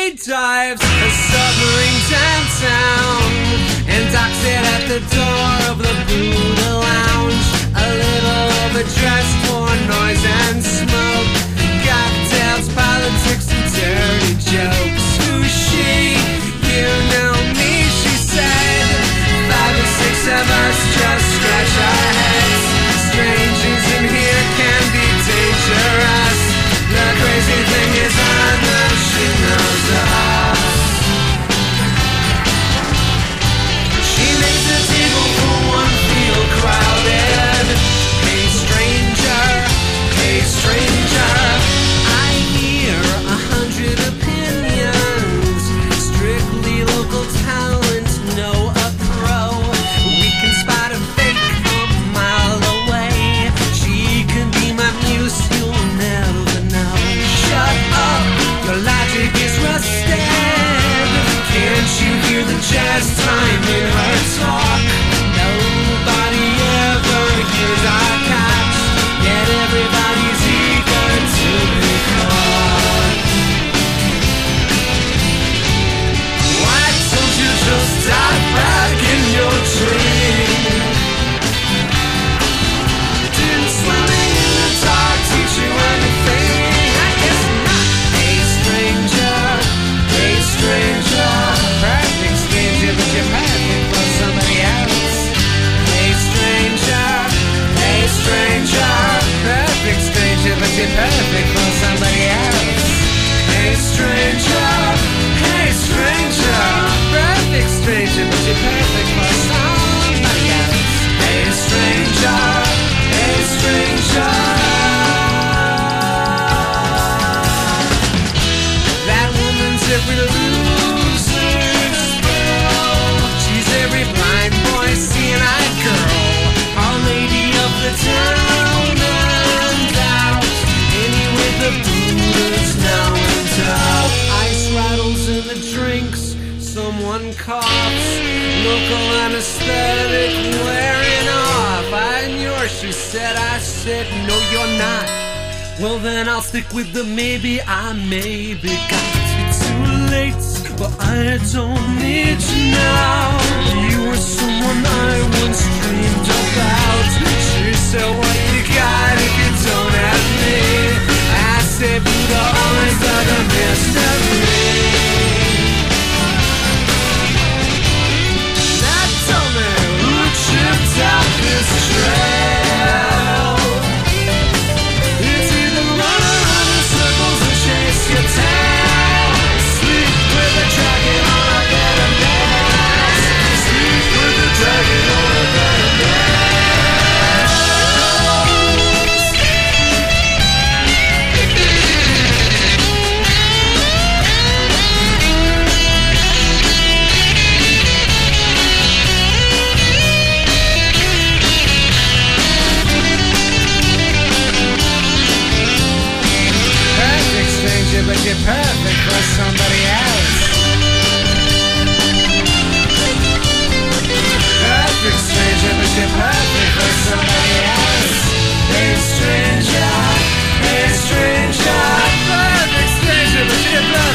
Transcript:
She dives a submarine downtown and docks it at the door of the Buddha Lounge. A little overdressed for noise and smoke, cocktails, politics, and dirty jokes. Who's she? You know me, she said. 5 or 6 of us just scratch our heads. Strangers in here can be dangerous. The crazy thing is I know she knows us. She makes the table for one feel crowded. Hey stranger, hey stranger. I hear 100 opinions. Strictly local talent, no a pro. We can spot a fake a mile away. She can be my muse, you'll never know. Shut up, your logic is rusted. Can't you hear the jazz time in her talk? Nobody ever hears our cops, yet everybody's eager to be caught. Why don't you just dive back in your dream? Didn't swimming in the dark teach you anything? I guess not. Hey stranger, hey stranger. Perfect stranger, but you're perfect for somebody else. Hey stranger, hey stranger. Perfect stranger, but you're perfect for somebody else. Hey stranger, hey stranger. Perfect stranger, but you're perfect for somebody else. Hey stranger, hey stranger. That woman's every loser's girl. She's every blind boy, seeing-eyed girl. Our lady of the town and out. Any with the Buddha's now and out. Ice rattles in the drinks, someone coughs. Local anesthetic wearing off. I'm yours, she said. I said, no you're not. Well then I'll stick with the maybe. I maybe got you too late, but I don't need you now. You were someone I once dreamed about. She said, what you got if you don't have me? I said, Buddha always like a mystery. Now tell me who tripped out this trail. It's either run around in circles or chase your tail. Sleep with a dragon on a bed of nails. Sleep with a dragon on a bed of nails. Perfect stranger, but you're perfect for somebody else. Perfect stranger, but you're perfect for somebody else. Hey stranger, hey stranger. Perfect stranger, but you're perfect.